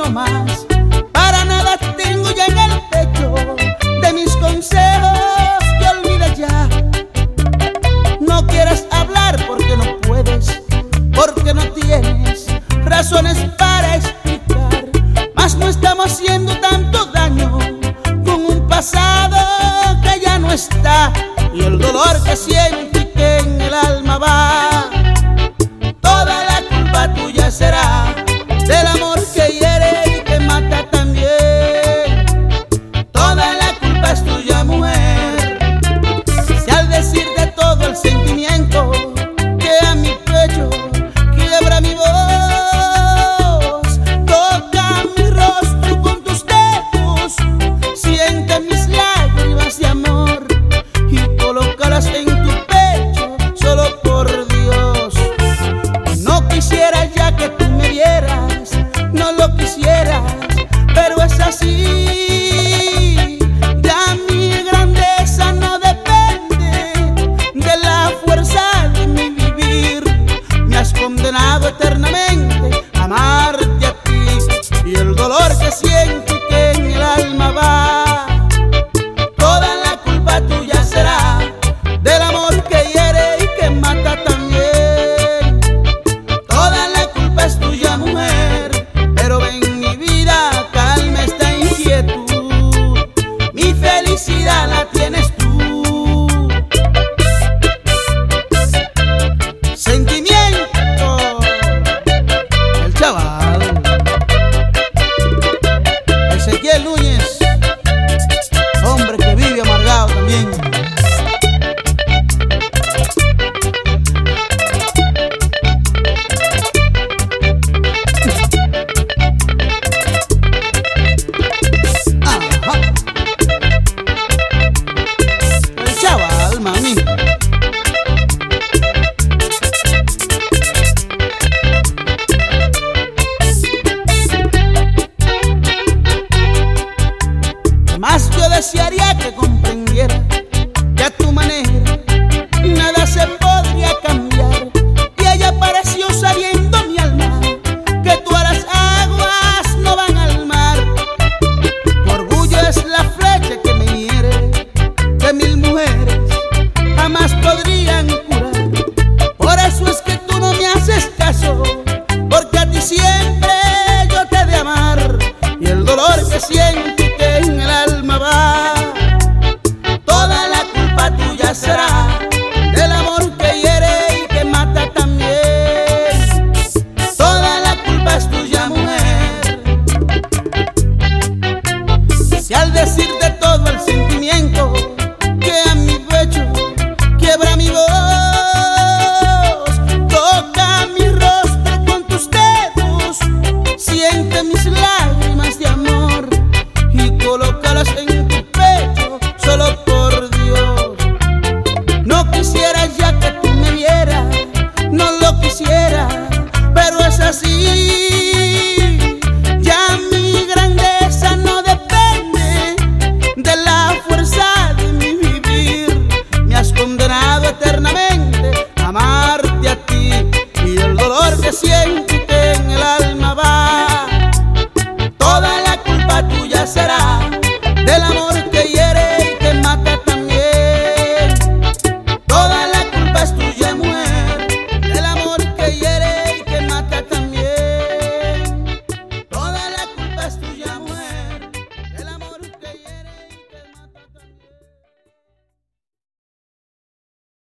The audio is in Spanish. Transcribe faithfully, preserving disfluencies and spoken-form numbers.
no más. Para nada tengo ya en el pecho de mis consejos que olvides ya. No quieres hablar porque no puedes, porque no tienes razones para explicar. Mas no estamos haciendo tanto daño con un pasado que ya no está, y el dolor que siento y que en el alma va. Toda la culpa tuya será del amor que hiere y que mata también. Toda la culpa es tuya, mujer. Si al decirte todo el sentimiento que a mi pecho quiebra mi voz, toca mi rostro con tus dedos, siente mis lágrimas de amor y colócalas en tu pecho solo por Dios. No quisiera ya que tú me vieras, no lo quisiera, pero es así. Ya mi grandeza no depende de la fuerza de mi vivir. Me has condenado eternamente a amarte a ti, y el dolor que siento y que en el alma va. Toda la culpa tuya será del amor que hiere y que mata también. Toda la culpa es tuya, mujer, pero ven mi vida, calma esta inquietud. Mi felicidad la tienes tú. Sentimiento, el chaval Ezequiel Núñez, hombre que vive amargado también.